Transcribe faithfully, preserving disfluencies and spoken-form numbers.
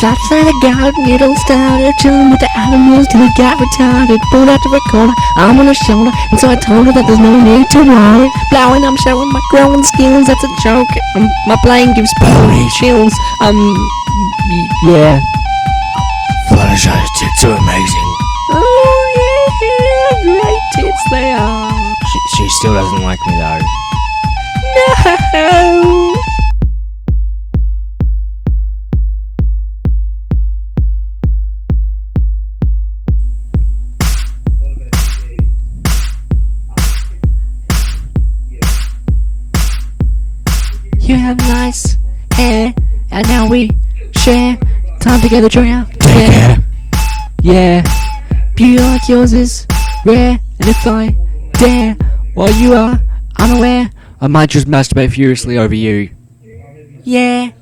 was outside the garden, it all started chilling with the animals till it got retarded. Pulled out to the corner, arm on her shoulder, and so I told her that there's no need to worry. Blowing, I'm showing my growing skills, that's a joke. Um, my playing gives me chills. Um, y- yeah. Fluttershy's tits are amazing. Oh yeah, great tits they are. She, she still doesn't like me though. No. You have nice hair, and now we share time together, Joya. Take care. Yeah, beauty like yours is rare, and if I dare, while you are unaware, I might just masturbate furiously over you. Yeah.